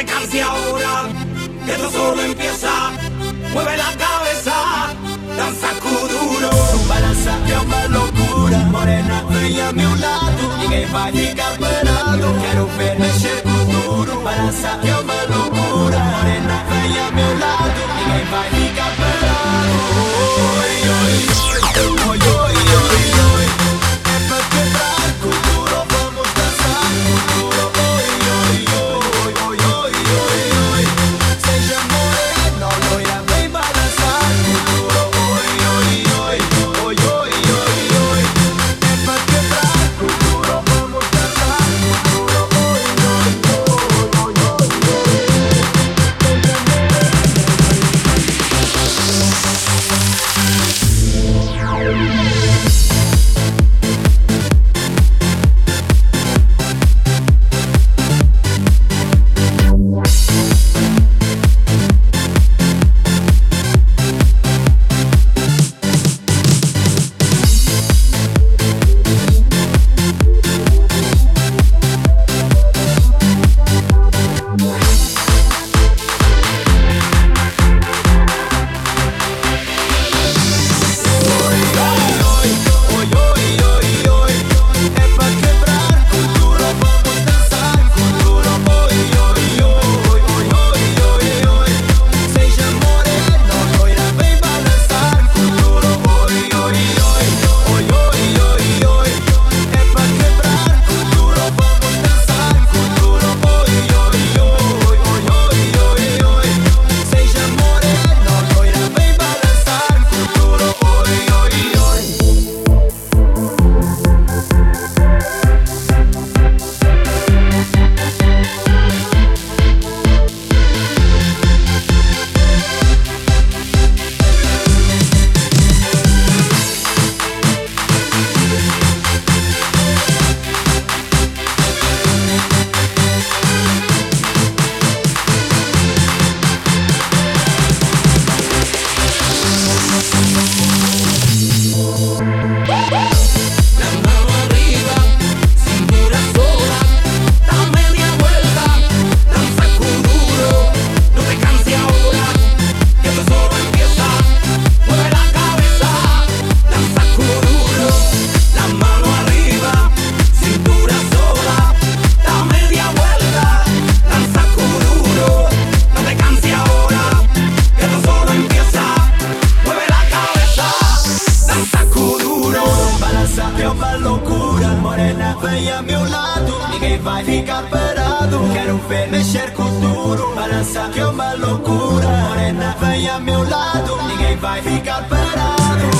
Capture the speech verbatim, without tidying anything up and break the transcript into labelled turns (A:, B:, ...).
A: te canses ahora, que esto solo empieza. Mueve la cabeza, danza kuduro.
B: Balança é uma loucura. Morena, vem a meu lado, ninguém vai ficar parado. Quero ver mexer com duro. Balança é uma loucura. Morena, vem a meu lado, ninguém vai ficar parado. Oi, oi, oi, oi, oi, oi, oi. É pra quebrar com duro, vamos dançar com duro. Oi, oi, oi, oi, oi, oi, oi. Seja morena ou loira, vem balançar com duro. Oi, oi, oi, oi, oi, oi, oi. É pra quebrar com duro, vamos dançar com duro. Oi, oi, oi, oi, vem a meu lado, ninguém vai ficar parado. Quero ver mexer com duro. Balança que é uma loucura. Morena, vem a meu lado, ninguém vai ficar parado.